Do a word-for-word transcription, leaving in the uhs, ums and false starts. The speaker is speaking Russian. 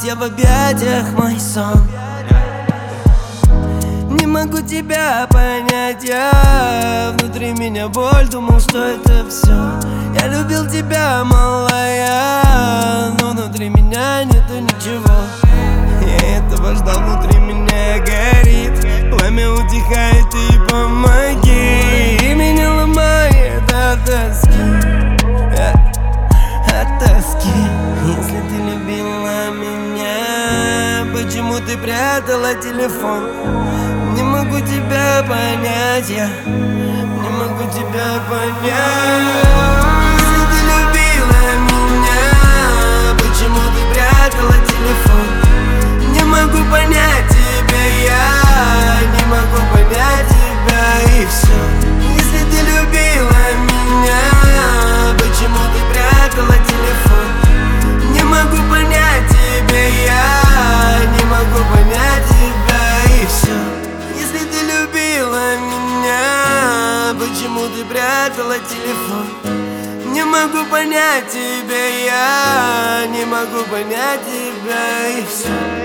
я в объятиях, мой сон. Не могу тебя понять, я внутри меня боль, думал, что это все. Я любил тебя, малая, но внутри меня нету ничего. Я этого ждал, внутри меня горит, пламя утихает, и помоги. И меня ломает от тоски, от тоски. Если ты любила меня, почему ты прятала телефон? Не могу тебя понять, я не могу тебя понять. Если ты любила меня, почему ты прятала телефон? Не могу понять тебя, я не могу понять тебя, и все. Если ты любила меня, почему ты прятала телефон? Не могу понять тебя, я не могу понять тебя, и все. Если ты любила меня, почему ты прятала телефон? Не могу понять тебя, я не могу понять тебя, и все.